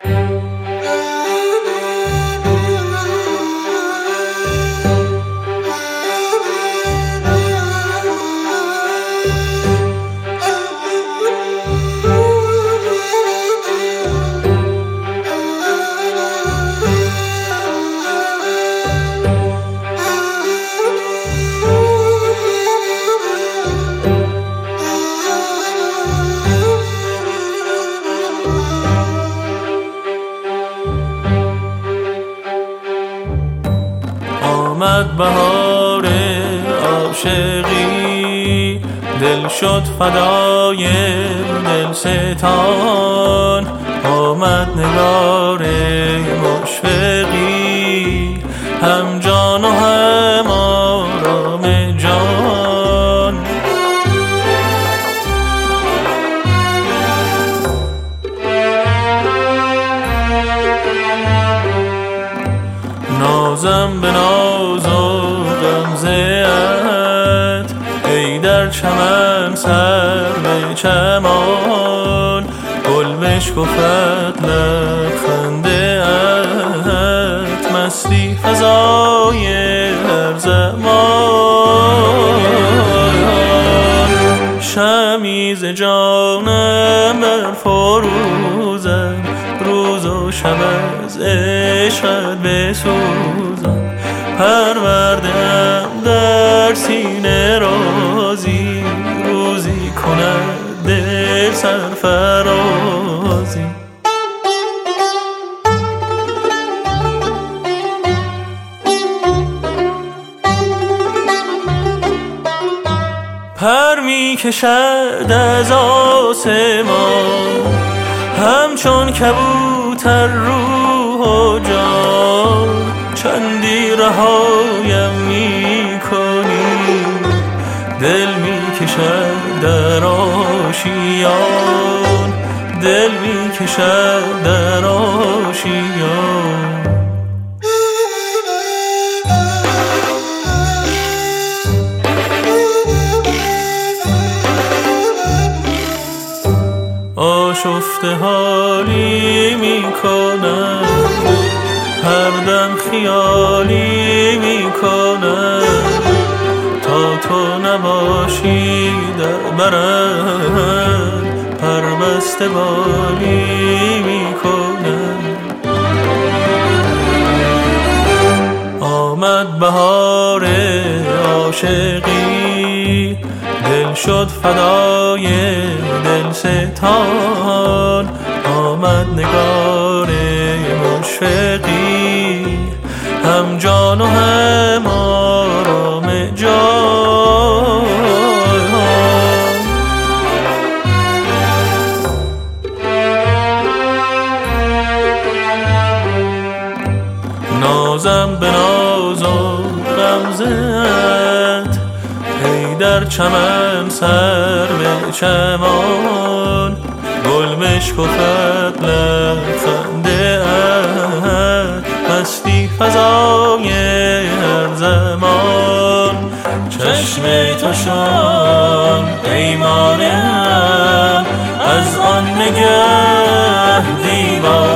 آمد بهار عاشقی، دل شد فدای دلستان. آمد نگار مشفقی، هم جان و هم آرام جان. نازم به ناز و غمزه ات، ای در چمن سر به چمان. گل بشکفد لبخنده ات، مستی فضای هر زمان. شمعی ز جانم برفروزم، روز و شب از عشقت بسوزم. پرورده‌ام در سینه رازی، روزی کند دل سرفرازی. پر می کشد از آسمان، همچون کبوتر روح و جان. چندی رهایم می کنی، دل می کشد در آشیان. دل می کشد در آشیان. آشفته حالی می کنم، هر دم خیالی می کنم. تا تو نباشی در برم، پربسته بالی می کنم. آمد بهار عاشقی، دل شد فدای دلستان. آمد نگار مشفقی، هم جان و هم آرام جان. نازم به ناز و غمزت، ای در چمن سر به چمان. گل بشکفد لبخنده ات، مستی فضای هر زمان. چشم تو شد پیمانه‌ام، از آن نگه دیوانه.